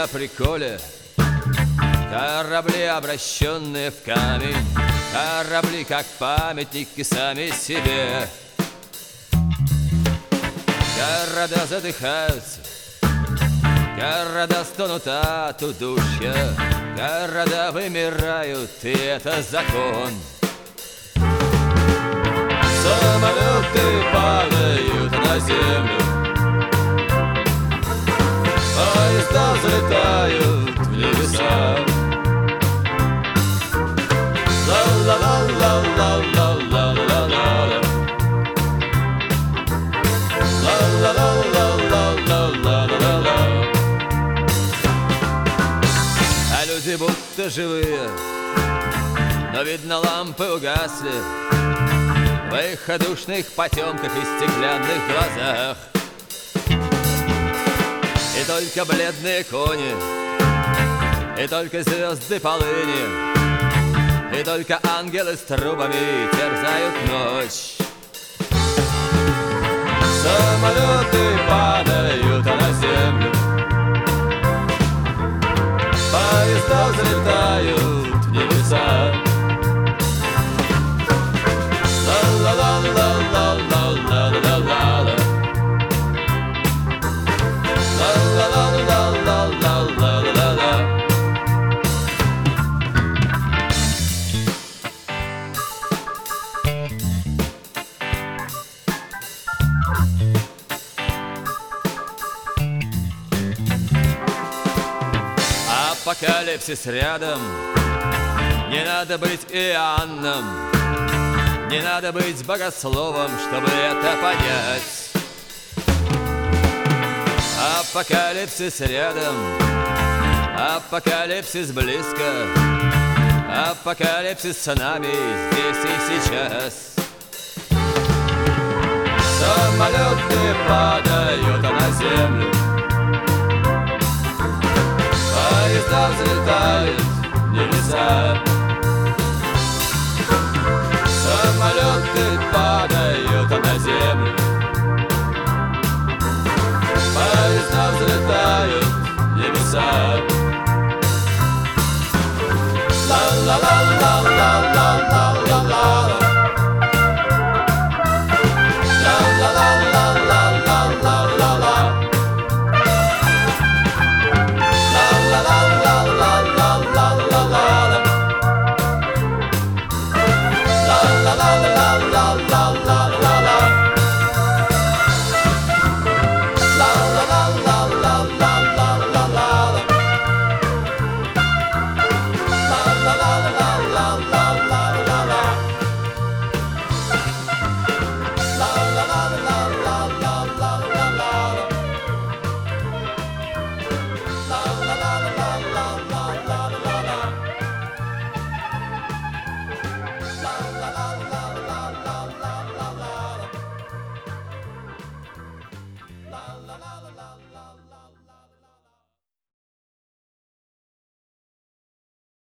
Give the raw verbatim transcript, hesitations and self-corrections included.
на приколе. Корабли, обращенные в камень, корабли, как памятники сами себе. Города задыхаются, города стонут от удушья, города вымирают, и это закон. Самолеты падают на землю, поезда взлетают в небеса. Ла-ла-ла-ла-ла-ла-ла-ла-ла-ла. Ла-ла-ла-ла-ла-ла-ла-ла-ла. А люди будто живые, но, видно, лампы угасли в их одушных потемках и стеклянных глазах. И только бледные кони, и только звезды полыни, и только ангелы с трубами терзают ночь. Самолеты падают на землю, поезда взлетают в небеса. Ла-ла-ла-ла-ла-ла-ла-ла-ла. Ла-ла-ла-ла-ла-ла-ла-ла-ла. Апокалипсис рядом, не надо быть Иоанном, не надо быть богословом, чтобы это понять. Апокалипсис рядом, апокалипсис близко, апокалипсис с нами здесь и сейчас. Самолеты падают на землю, поезда взлетают в небеса.